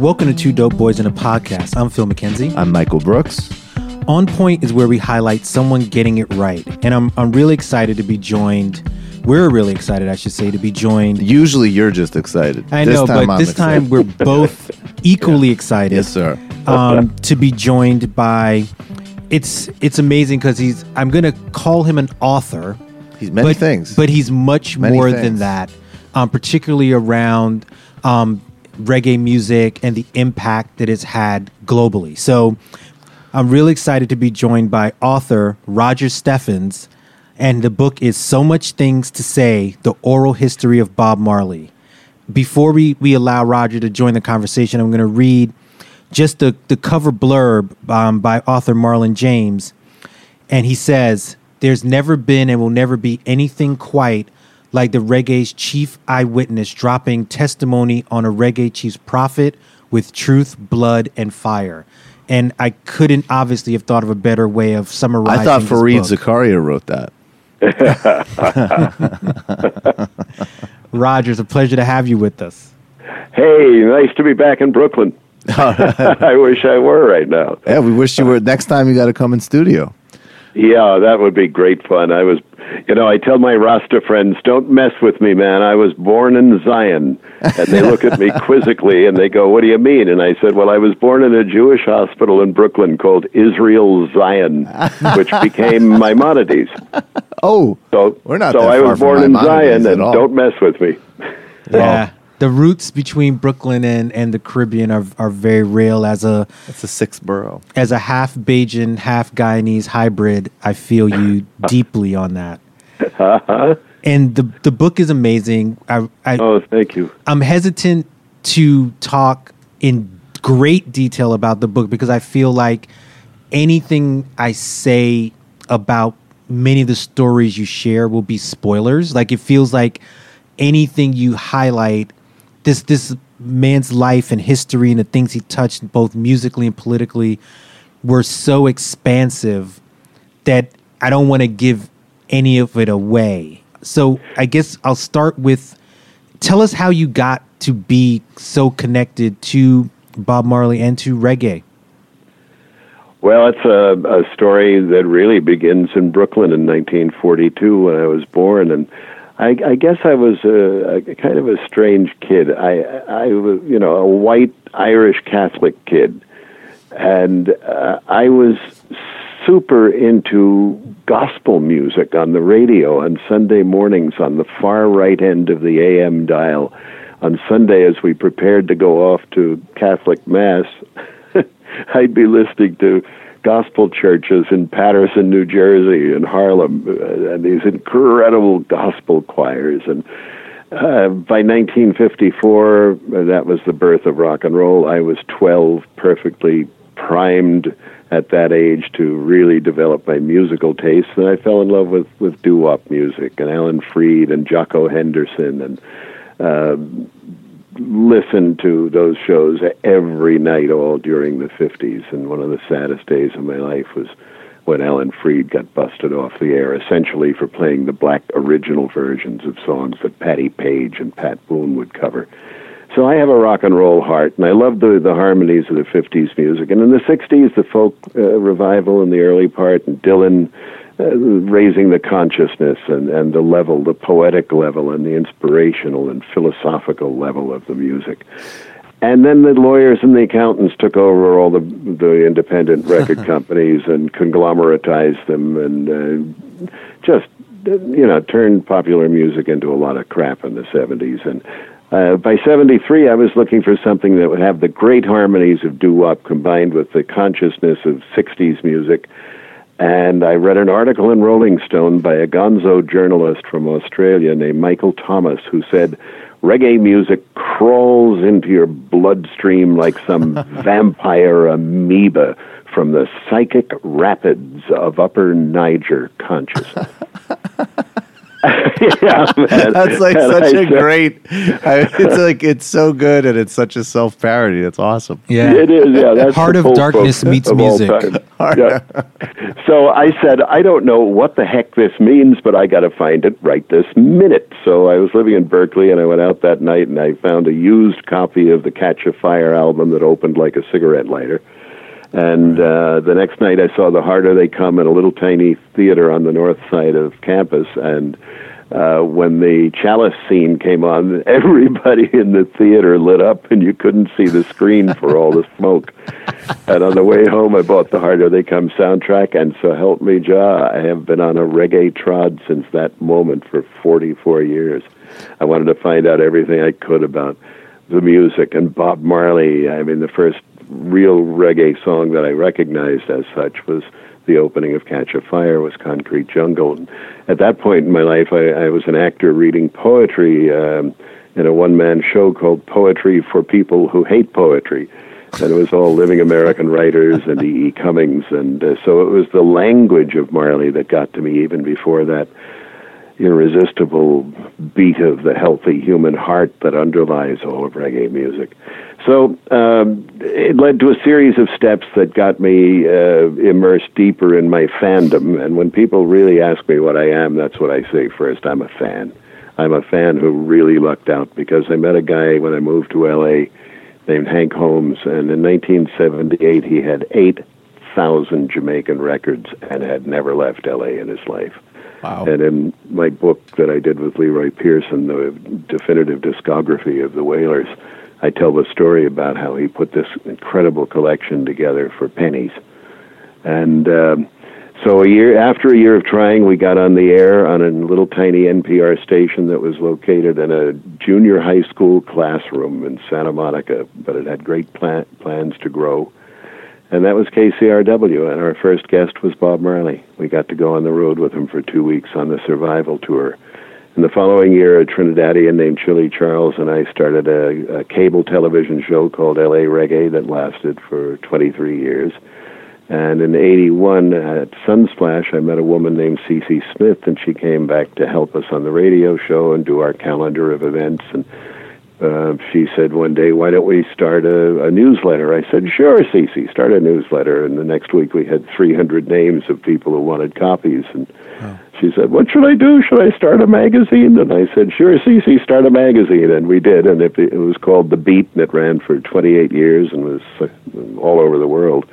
Welcome to Two Dope Boys in a Podcast. I'm Phil McKenzie. I'm Michael Brooks. On Point is where we highlight someone getting it right. And I'm really excited to be joined. We're really excited, I should say, to be joined. Usually you're just excited. I know, but this time we're both equally excited. Yes, sir. To be joined by, it's amazing because I'm going to call him an author. He's many things. But he's much more than that, particularly around reggae music and the impact that it's had globally. So I'm really excited to be joined by author Roger Steffens, and the book is So Much Things to Say, The Oral History of Bob Marley. Before we allow Roger to join the conversation, I'm going to read just the cover blurb by author Marlon James, and he says, "There's never been and will never be anything quite like the reggae's chief eyewitness dropping testimony on a reggae chief's prophet with truth, blood, and fire." And I couldn't obviously have thought of a better way of summarizing. I thought Fareed Zakaria wrote that. Roger, it's a pleasure to have you with us. Hey, nice to be back in Brooklyn. I wish I were right now. Yeah, we wish you were. Next time you got to come in studio. Yeah, that would be great fun. I tell my Rasta friends, don't mess with me, man. I was born in Zion. And they look at me quizzically and they go, what do you mean? And I said, well, I was born in a Jewish hospital in Brooklyn called Israel Zion, which became Maimonides. Oh, so we're not so that I far was from born in Maimonides Zion, and all. don't mess with me. Yeah. The roots between Brooklyn and the Caribbean are very real. It's a sixth borough. As a half Bajan, half Guyanese hybrid, I feel you deeply on that. And the book is amazing. Oh, thank you. I'm hesitant to talk in great detail about the book because I feel like anything I say about many of the stories you share will be spoilers. Like, it feels like anything you highlight, this man's life and history and the things he touched both musically and politically were so expansive that I don't want to give any of it away. So I guess I'll start with, tell us how you got to be so connected to Bob Marley and to reggae. Well, it's a story that really begins in Brooklyn in 1942 when I was born, and I guess I was a kind of a strange kid. I was, a white Irish Catholic kid, and I was super into gospel music on the radio on Sunday mornings on the far right end of the AM dial. On Sunday, as we prepared to go off to Catholic Mass, I'd be listening to gospel churches in Patterson, New Jersey, and Harlem, and these incredible gospel choirs. And by 1954, that was the birth of rock and roll. I was 12, perfectly primed at that age to really develop my musical taste, and I fell in love with doo-wop music and Alan Freed and Jocko Henderson, and listened to those shows every night all during the 50s. And one of the saddest days of my life was when Alan Freed got busted off the air, essentially for playing the black original versions of songs that Patti Page and Pat Boone would cover. So I have a rock and roll heart, and I love the harmonies of the 50s music. And in the 60s, the folk revival in the early part, and Dylan raising the consciousness and the level, the poetic level, and the inspirational and philosophical level of the music. And then the lawyers and the accountants took over all the independent record companies and conglomeratized them and just, turned popular music into a lot of crap in the 70s. And by 73, I was looking for something that would have the great harmonies of doo-wop combined with the consciousness of 60s music. And I read an article in Rolling Stone by a gonzo journalist from Australia named Michael Thomas, who said, reggae music crawls into your bloodstream like some vampire amoeba from the psychic rapids of Upper Niger consciousness. Yeah, man. That's like And such I a said- great. It's like it's so good, and it's such a self parody. That's awesome. Yeah. It is, yeah. That's Heart the of folk Darkness book meets of all music. time. Yeah. So I said, I don't know what the heck this means, but I got to find it right this minute. So I was living in Berkeley, and I went out that night, and I found a used copy of the Catch a Fire album that opened like a cigarette lighter. And the next night I saw The Harder They Come in a little tiny theater on the north side of campus. And when the Chalice scene came on, everybody in the theater lit up, and you couldn't see the screen for all the smoke. And on the way home, I bought The Harder They Come soundtrack, and so help me, Jah, I have been on a reggae trod since that moment for 44 years. I wanted to find out everything I could about the music and Bob Marley. I mean, the first real reggae song that I recognized as such was the opening of Catch a Fire, was Concrete Jungle. And at that point in my life, I was an actor reading poetry in a one-man show called Poetry for People Who Hate Poetry. And it was all living American writers and E.E. Cummings. And so it was the language of Marley that got to me even before that irresistible beat of the healthy human heart that underlies all of reggae music. So it led to a series of steps that got me immersed deeper in my fandom. And when people really ask me what I am, that's what I say first. I'm a fan. I'm a fan who really lucked out, because I met a guy when I moved to L.A. named Hank Holmes, and in 1978 he had 8,000 Jamaican records and had never left L.A. in his life. Wow. And in my book that I did with Leroy Pearson, the definitive discography of the Wailers, I tell the story about how he put this incredible collection together for pennies. And so after a year of trying, we got on the air on a little tiny NPR station that was located in a junior high school classroom in Santa Monica, but it had great plans to grow. And that was KCRW, and our first guest was Bob Marley. We got to go on the road with him for 2 weeks on the Survival Tour. And the following year, a Trinidadian named Chili Charles and I started a cable television show called L.A. Reggae that lasted for 23 years. And in 81, at Sunsplash, I met a woman named Cece Smith, and she came back to help us on the radio show and do our calendar of events. And she said one day, why don't we start a newsletter? I said, sure, Cece, start a newsletter. And the next week we had 300 names of people who wanted copies. And she said, what should I do? Should I start a magazine? And I said, sure, Cece, start a magazine. And we did. And it was called The Beat, and it ran for 28 years and was all over the world.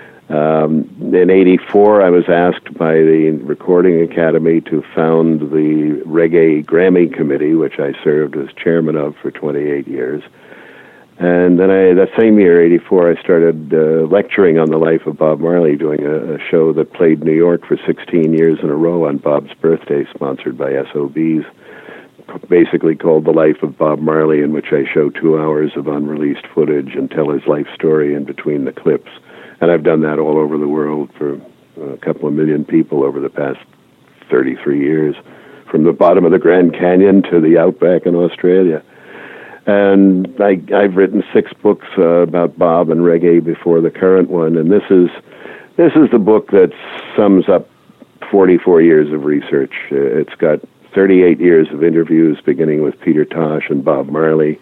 In 84, I was asked by the Recording Academy to found the Reggae Grammy Committee, which I served as chairman of for 28 years. And then that same year, 84, I started lecturing on the life of Bob Marley, doing a show that played New York for 16 years in a row on Bob's birthday, sponsored by SOBs, basically called The Life of Bob Marley, in which I show 2 hours of unreleased footage and tell his life story in between the clips. And I've done that all over the world for a couple of million people over the past 33 years, from the bottom of the Grand Canyon to the outback in Australia. And I've written 6 books about Bob and reggae before the current one, and this is the book that sums up 44 years of research. It's got 38 years of interviews, beginning with Peter Tosh and Bob Marley,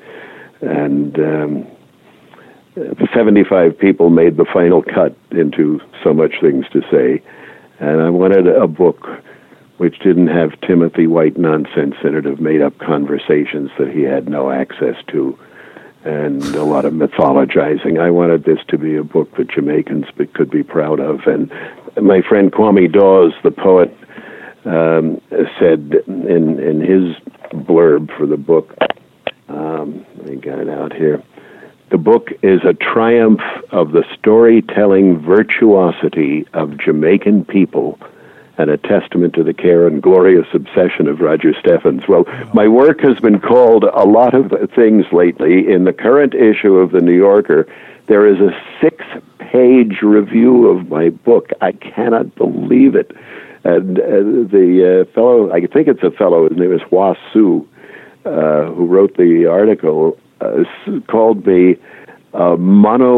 and 75 people made the final cut into So Much Things to Say. And I wanted a book which didn't have Timothy White nonsense in it of made-up conversations that he had no access to, and a lot of mythologizing. I wanted this to be a book that Jamaicans could be proud of. And my friend Kwame Dawes, the poet, said in his blurb for the book, let me get it out here, the book is a triumph of the storytelling virtuosity of Jamaican people and a testament to the care and glorious obsession of Roger Steffens. Well, my work has been called a lot of things lately. In the current issue of The New Yorker, there is a 6-page review of my book. I cannot believe it. And the fellow, I think it's a fellow, his name is Hua Su, who wrote the article, called me a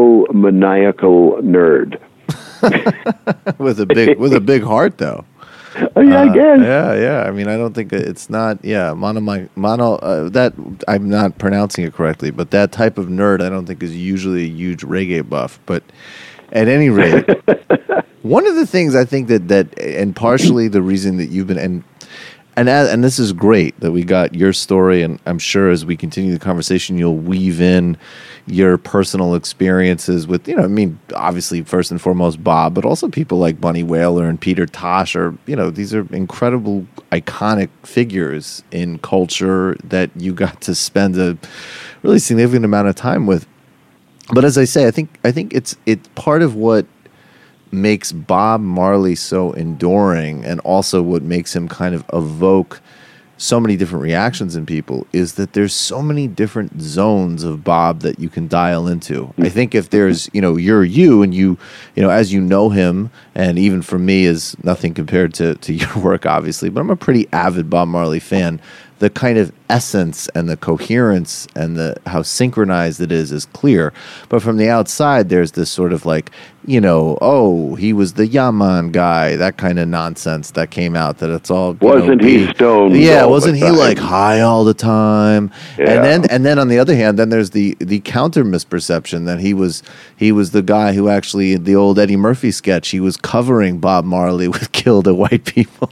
monomaniacal nerd. with a big heart, though. I guess. Yeah. I mean, I don't think it's not. Yeah, mono. That I'm not pronouncing it correctly, but that type of nerd, I don't think is usually a huge reggae buff. But at any rate, one of the things I think that and partially the reason that you've been and this is great that we got your story, and I'm sure as we continue the conversation, you'll weave in your personal experiences with, I mean, obviously first and foremost Bob, but also people like Bunny Wailer and Peter Tosh these are incredible, iconic figures in culture that you got to spend a really significant amount of time with. But as I say, I think it's part of what makes Bob Marley so enduring, and also what makes him kind of evoke so many different reactions in people, is that there's so many different zones of Bob that you can dial into. I think if there's, you're you, and as you know him, and even for me is nothing compared to your work, obviously, but I'm a pretty avid Bob Marley fan. The kind of essence and the coherence and how synchronized it is clear. But from the outside, there's this sort of like, he was the Yaman guy, that kind of nonsense that came out, that it's all... Wasn't he stoned? Yeah, wasn't he like high all the time? Yeah. And then on the other hand, then there's the counter misperception that he was the guy who actually, in the old Eddie Murphy sketch, he was covering Bob Marley with Kill the White People.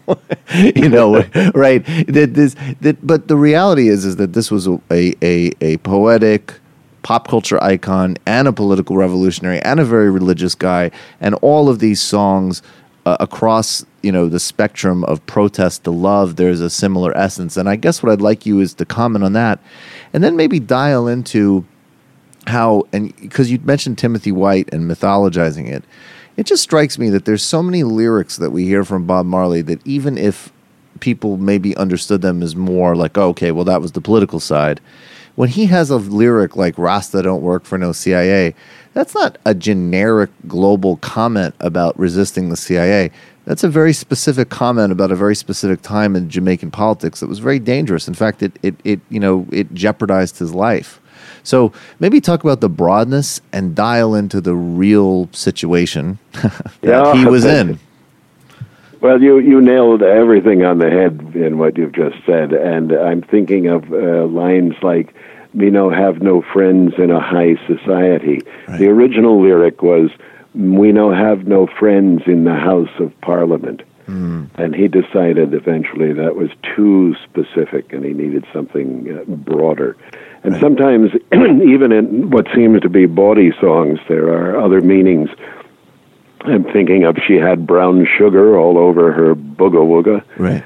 Right? But the reality is that this was a poetic pop culture icon and a political revolutionary and a very religious guy, and all of these songs across the spectrum of protest to love, there's a similar essence. And I guess what I'd like you is to comment on that, and then maybe dial into how, and because you mentioned Timothy White and mythologizing it, it just strikes me that there's so many lyrics that we hear from Bob Marley that even if people maybe understood them as more like, oh, okay, well, that was the political side. When he has a lyric like Rasta don't work for no CIA, that's not a generic global comment about resisting the CIA. That's a very specific comment about a very specific time in Jamaican politics that was very dangerous. In fact, it jeopardized his life. So maybe talk about the broadness and dial into the real situation that he was in. Well, you nailed everything on the head in what you've just said, and I'm thinking of lines like, "Me no have no friends in a high society." Right. The original lyric was, "We no have no friends in the House of Parliament." And he decided eventually that was too specific, and he needed something broader. And sometimes, even in what seems to be bawdy songs, there are other meanings. I'm thinking of "She had brown sugar all over her booga wooga." Right.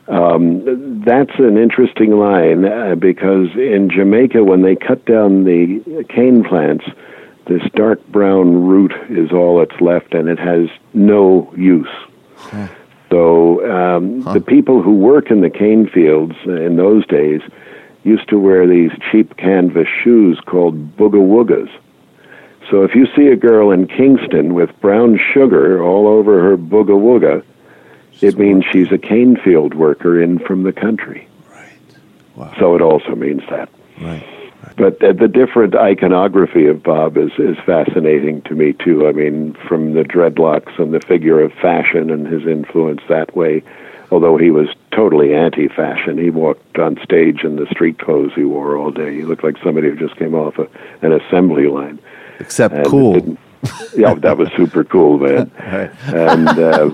That's an interesting line because in Jamaica, when they cut down the cane plants, this dark brown root is all that's left, and it has no use. So the people who work in the cane fields in those days used to wear these cheap canvas shoes called booga woogas. So if you see a girl in Kingston with brown sugar all over her booga wooga, it means she's a cane field worker in from the country. Right. Wow. So it also means that. Right. But the different iconography of Bob is fascinating to me, too. I mean, from the dreadlocks and the figure of fashion and his influence that way, although he was totally anti-fashion. He walked on stage in the street clothes he wore all day. He looked like somebody who just came off an assembly line. Except cool. Yeah, that was super cool, man. Right. And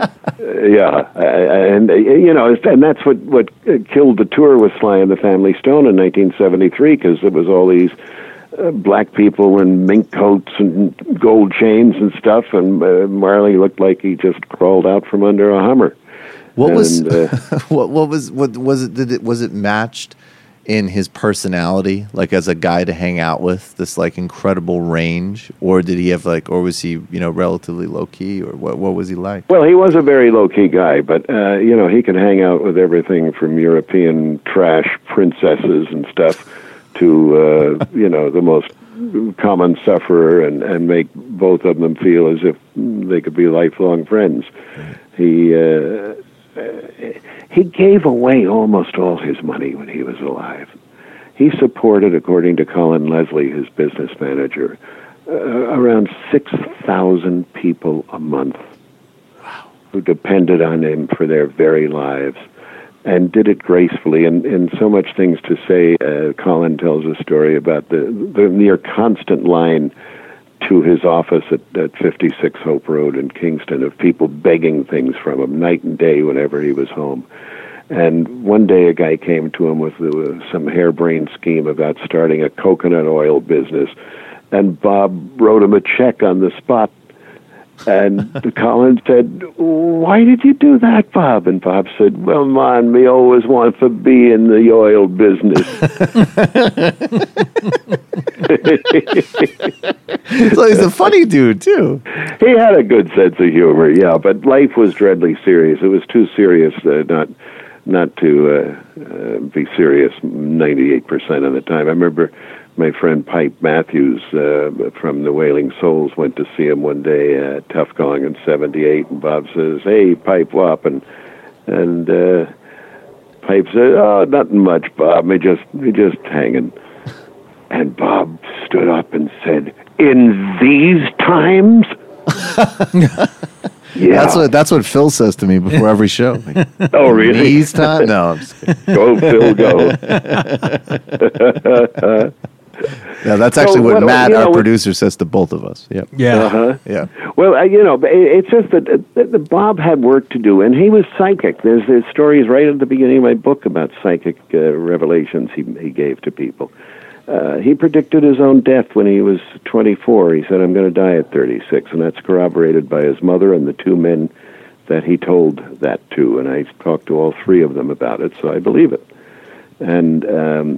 and that's what killed the tour with Sly and the Family Stone in 1973, because it was all these black people in mink coats and gold chains and stuff, and Marley looked like he just crawled out from under a Hummer. What was it matched in his personality, like as a guy to hang out with, this like incredible range, or did he have or was he relatively low key, or what was he like? Well, he was a very low key guy, but he could hang out with everything from European trash princesses and stuff to the most common sufferer, and make both of them feel as if they could be lifelong friends. He gave away almost all his money when he was alive. He supported, according to Colin Leslie, his business manager, around 6,000 people a month. Wow. who depended on him for their very lives, and did it gracefully. And so much things to say. Colin tells a story about the near constant line to his office at 56 Hope Road in Kingston of people begging things from him night and day whenever he was home. And one day a guy came to him with some harebrained scheme about starting a coconut oil business, and Bob wrote him a check on the spot. And Colin said, "Why did you do that, Bob?" And Bob said, "Well, man, me always want to be in the oil business." So he's a funny dude, too. He had a good sense of humor, yeah, but life was dreadfully serious. It was too serious not to be serious 98% of the time. I remember my friend Pipe Matthews from the Wailing Souls went to see him one day at Tough Gong in '78, and Bob says, "Hey, Pipe Wop," and Pipe said, "Oh, nothing much, Bob. Me just hanging." And Bob stood up and said, "In these times?" Yeah, that's what Phil says to me before every show. Oh, really? These times? No, I'm just kidding. Go, Phil, go. No, that's actually what Matt, our producer, says to both of us. Yep. Yeah. Uh-huh. Yeah. Well, it's just that Bob had work to do, and he was psychic. There's stories right at the beginning of my book about psychic revelations he gave to people. He predicted his own death when he was 24. He said, "I'm going to die at 36," and that's corroborated by his mother and the two men that he told that to, and I talked to all three of them about it, so I believe it. And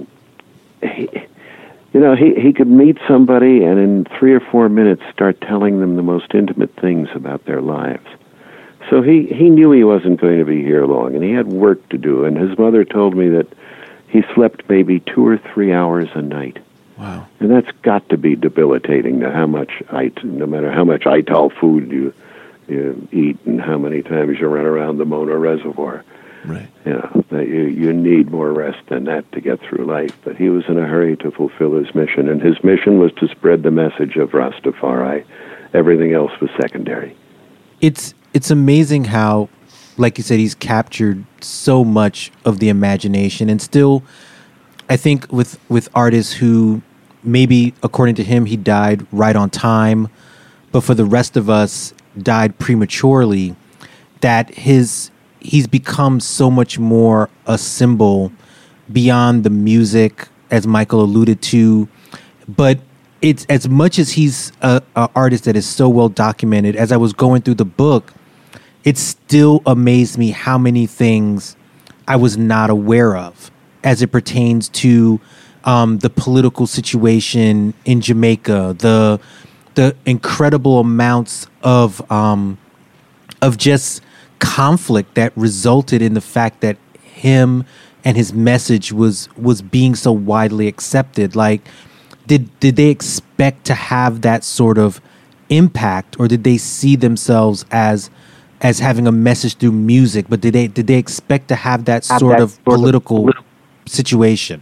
he could meet somebody and in 3 or 4 minutes start telling them the most intimate things about their lives. So he knew he wasn't going to be here long, and he had work to do, and his mother told me that he slept maybe 2 or 3 hours a night. Wow. And that's got to be debilitating, no matter how much Ital food you eat and how many times you run around the Mona Reservoir. Right. You need more rest than that to get through life. But he was in a hurry to fulfill his mission, and his mission was to spread the message of Rastafari. Everything else was secondary. It's amazing how, like you said, he's captured so much of the imagination, and still, I think with artists who maybe, according to him, he died right on time, but for the rest of us, died prematurely, that he's become so much more a symbol beyond the music, as Michael alluded to. But it's as much as he's an artist that is so well documented, as I was going through the book, it still amazed me how many things I was not aware of as it pertains to the political situation in Jamaica, the incredible amounts of just conflict that resulted in the fact that him and his message was being so widely accepted. Like, did they expect to have that sort of impact, or did they see themselves as having a message through music? But did they expect to have that sort of political situation?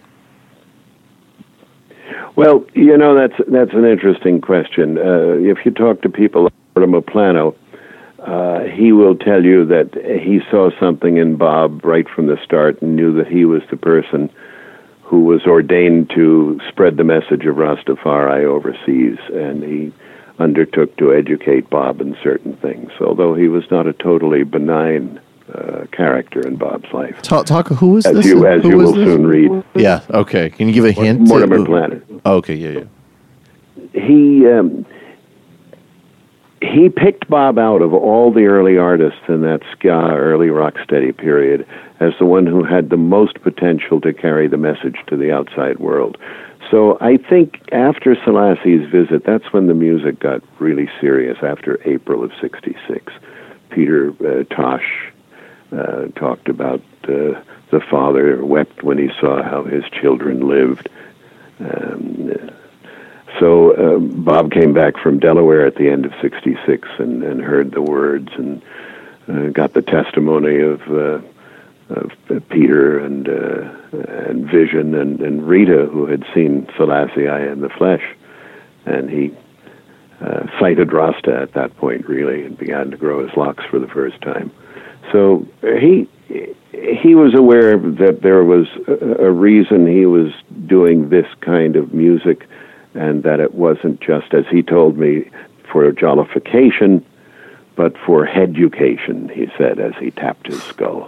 Well, that's an interesting question. If you talk to people like Maplano, he will tell you that he saw something in Bob right from the start and knew that he was the person who was ordained to spread the message of Rastafari overseas, and he undertook to educate Bob in certain things, although he was not a totally benign character in Bob's life. Talk. Who was this? As you will soon read. Yeah. Okay. Can you give a hint? Mortimer Planter. Okay. Yeah. He picked Bob out of all the early artists in that ska, early rocksteady period as the one who had the most potential to carry the message to the outside world. So I think after Selassie's visit, that's when the music got really serious, after April of '66. Peter Tosh talked about the father wept when he saw how his children lived. So Bob came back from Delaware at the end of '66 and heard the words and got the testimony of Peter and Vision and Rita, who had seen Selassie in the flesh, and he sighted Rasta at that point, really, and began to grow his locks for the first time. So he was aware that there was a reason he was doing this kind of music, and that it wasn't just, as he told me, for jollification, but for headucation, he said, as he tapped his skull.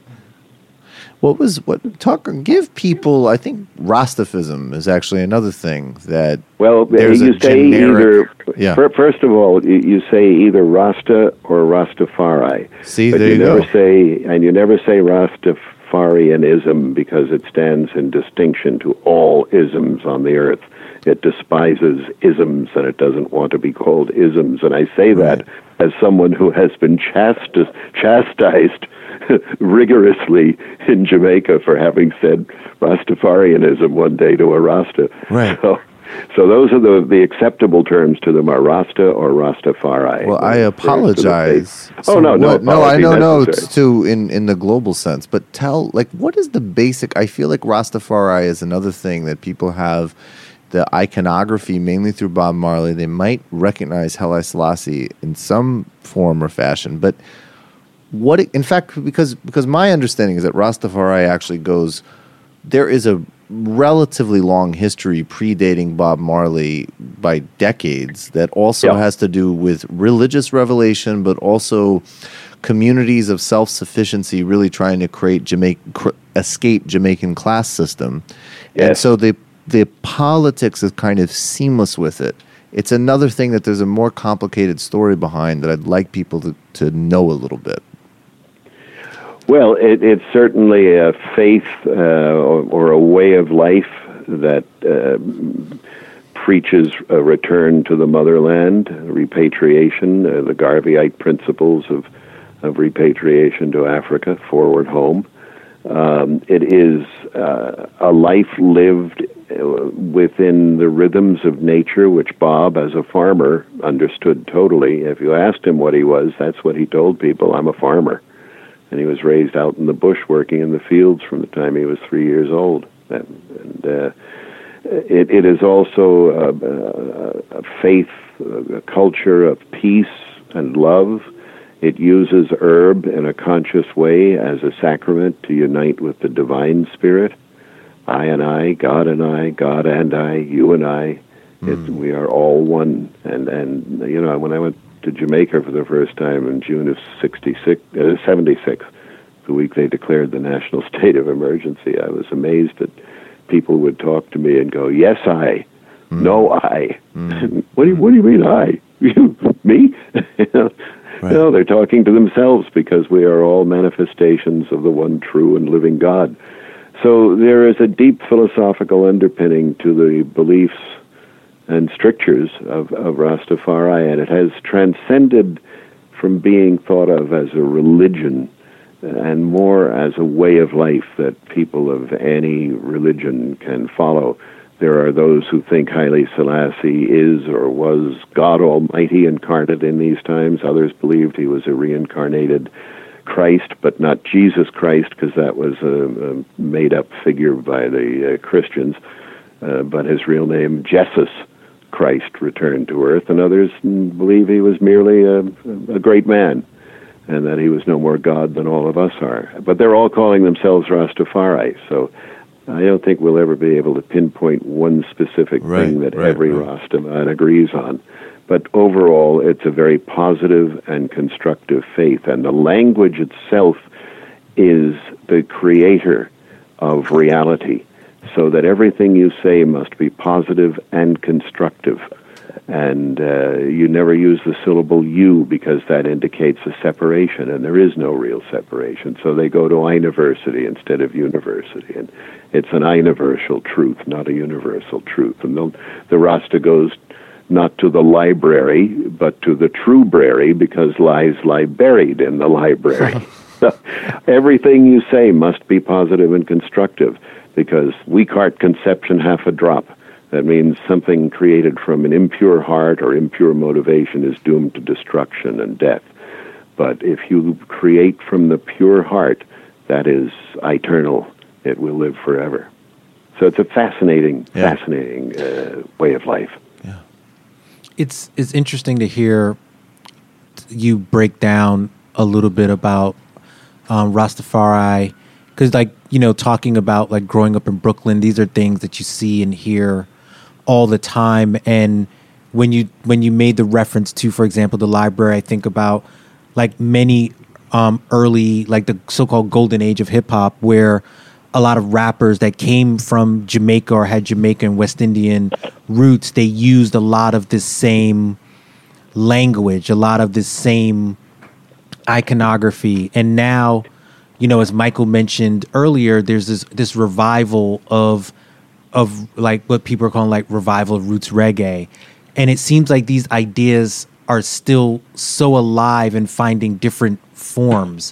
Give people, I think Rastafism is actually another thing that... Well, you say generic, first of all, you say either Rasta or Rastafari. See, but there you never go. You never say Rastafarianism because it stands in distinction to all isms on the earth. It despises isms, and it doesn't want to be called isms. And I say that as someone who has been chastised rigorously in Jamaica for having said Rastafarianism one day to a Rasta. Right. So those are the acceptable terms to them are Rasta or Rastafari. Well, I apologize. No. I know it's too in the global sense, but what is the basic? I feel like Rastafari is another thing that people have. The iconography, mainly through Bob Marley, they might recognize Haile Selassie in some form or fashion. But in fact, because my understanding is that Rastafari actually goes, there is a relatively long history predating Bob Marley by decades that also has to do with religious revelation, but also communities of self-sufficiency really trying to create escape Jamaican class system. Yes. And so the politics is kind of seamless with it. It's another thing that there's a more complicated story behind that I'd like people to know a little bit. Well, it's certainly a faith or a way of life that preaches a return to the motherland, repatriation, the Garveyite principles of repatriation to Africa, forward home. It is a life lived within the rhythms of nature, which Bob, as a farmer, understood totally. If you asked him what he was, that's what he told people: I'm a farmer. And he was raised out in the bush working in the fields from the time he was 3 years old. It is also a faith, a culture of peace and love. It uses herb in a conscious way as a sacrament to unite with the divine spirit. I and I, God and I, God and I, you and I. We are all one. And when I went to Jamaica for the first time in June of 76, the week they declared the national state of emergency, I was amazed that people would talk to me and go, yes, I, no, I. What do you mean, I? You, me? Right. No, they're talking to themselves because we are all manifestations of the one true and living God. So there is a deep philosophical underpinning to the beliefs and strictures of Rastafari, and it has transcended from being thought of as a religion and more as a way of life that people of any religion can follow. There are those who think Haile Selassie is or was God Almighty incarnate in these times. Others believed he was a reincarnated Christ, but not Jesus Christ, because that was a made-up figure by the Christians. But his real name, Jesus Christ, returned to earth. And others believe he was merely a great man, and that he was no more God than all of us are. But they're all calling themselves Rastafari, so I don't think we'll ever be able to pinpoint one specific thing that every Rastaman agrees on. But overall, it's a very positive and constructive faith, and the language itself is the creator of reality, so that everything you say must be positive and constructive. And you never use the syllable you, because that indicates a separation, and there is no real separation. So they go to university instead of university, and it's an universal truth, not a universal truth. And the Rasta goes not to the library, but to the true-brary, because lies lie buried in the library. So everything you say must be positive and constructive, because weak heart conception, half a drop. That means something created from an impure heart or impure motivation is doomed to destruction and death. But if you create from the pure heart, that is eternal. It will live forever. So it's a fascinating way of life. it's interesting to hear you break down a little bit about Rastafari, because talking about like growing up in Brooklyn, these are things that you see and hear all the time. And when you made the reference to, for example, the library, I think about like many early, like the so-called golden age of hip hop, where a lot of rappers that came from Jamaica or had Jamaican West Indian roots, they used a lot of this same language, a lot of this same iconography. And now, as Michael mentioned earlier, there's this revival of like what people are calling like revival of roots reggae. And it seems like these ideas are still so alive and finding different forms.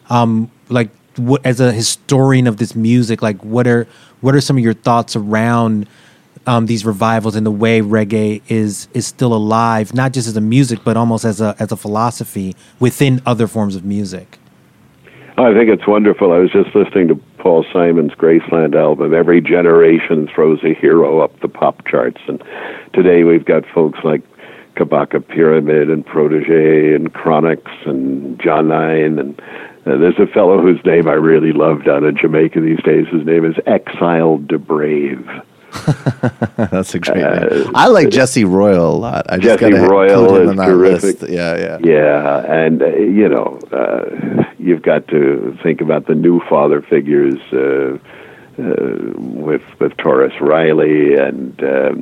As a historian of this music, like what are some of your thoughts around these revivals and the way reggae is still alive, not just as a music, but almost as a philosophy within other forms of music? I think it's wonderful. I was just listening to Paul Simon's Graceland album. Every generation throws a hero up the pop charts, and today we've got folks like Kabaka Pyramid and Protege and Chronix and John Nine, and there's a fellow whose name I really love down in Jamaica these days. His name is Exile de Brave. That's a great name. I like Jesse Royal a lot. I Jesse Royal is terrific. List. Yeah. Yeah, and you've got to think about the new father figures with Taurus Riley and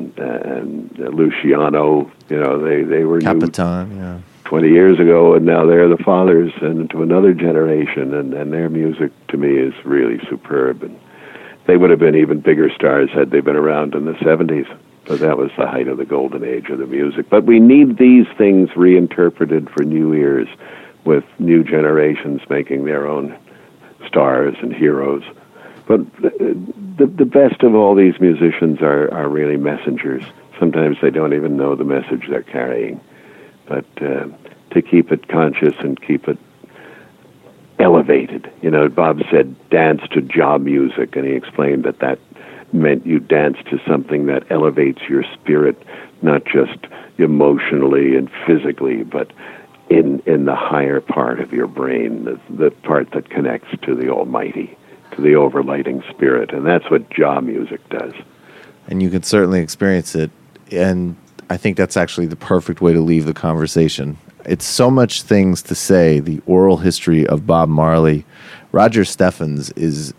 Luciano. They were Capitan, yeah. 20 years ago, and now they're the fathers and to another generation, and their music to me is really superb. And they would have been even bigger stars had they been around in the 70s. But that was the height of the golden age of the music. But we need these things reinterpreted for new ears, with new generations making their own stars and heroes. But the best of all these musicians are really messengers. Sometimes they don't even know the message they're carrying. But to keep it conscious and keep it elevated. Bob said dance to job music, and he explained that meant you dance to something that elevates your spirit, not just emotionally and physically, but in the higher part of your brain, the part that connects to the Almighty, to the overlighting spirit. And that's what job music does. And you can certainly experience it. And I think that's actually the perfect way to leave the conversation. It's so much things to say, the oral history of Bob Marley. Roger Steffens is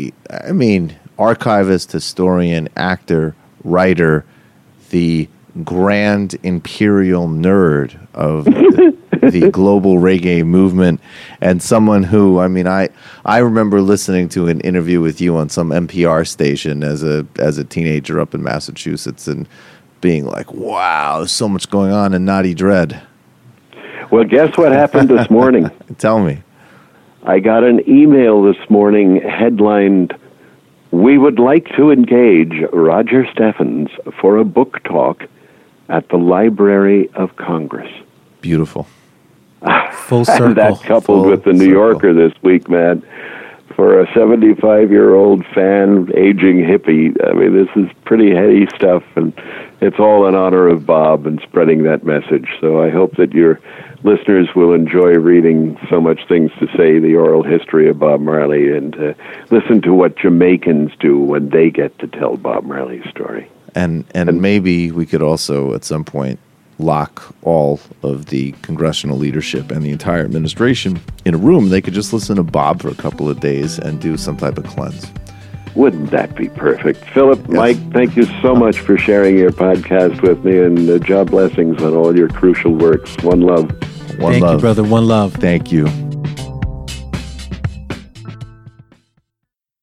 archivist, historian, actor, writer, the grand imperial nerd of the global reggae movement, and someone who, I remember listening to an interview with you on some NPR station as a teenager up in Massachusetts and being like, wow, there's so much going on in Naughty Dread. Well, guess what happened this morning? Tell me. I got an email this morning headlined, "We would like to engage Roger Steffens for a book talk at the Library of Congress." Beautiful. Full circle. And that coupled with the New Yorker this week, man. For a 75-year-old fan, aging hippie, this is pretty heady stuff, and it's all in honor of Bob and spreading that message. So I hope that your listeners will enjoy reading So Much Things to Say, the oral history of Bob Marley, and listen to what Jamaicans do when they get to tell Bob Marley's story. And maybe we could also, at some point, lock all of the congressional leadership and the entire administration in a room. They could just listen to Bob for a couple of days and do some type of cleanse. Wouldn't that be perfect? Philip, yes. Mike, thank you so much for sharing your podcast with me, and job blessings on all your crucial works. One love. Thank you, brother. One love. Thank you.